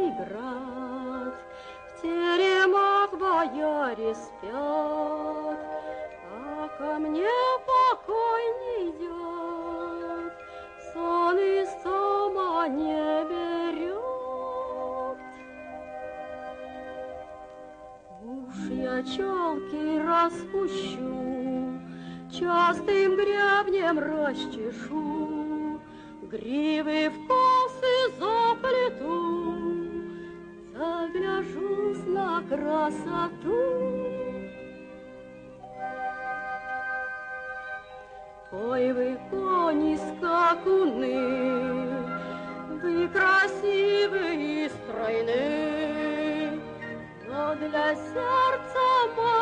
град, в теремах бояре спят, а ко мне покой не идет, сон из дома не берет. Уж я челки распущу, частым гребнем расчешу, гривы в косы заплету, загляжусь на красоту. Ой, вы, кони скакуны, вы красивы и стройны, но для сердца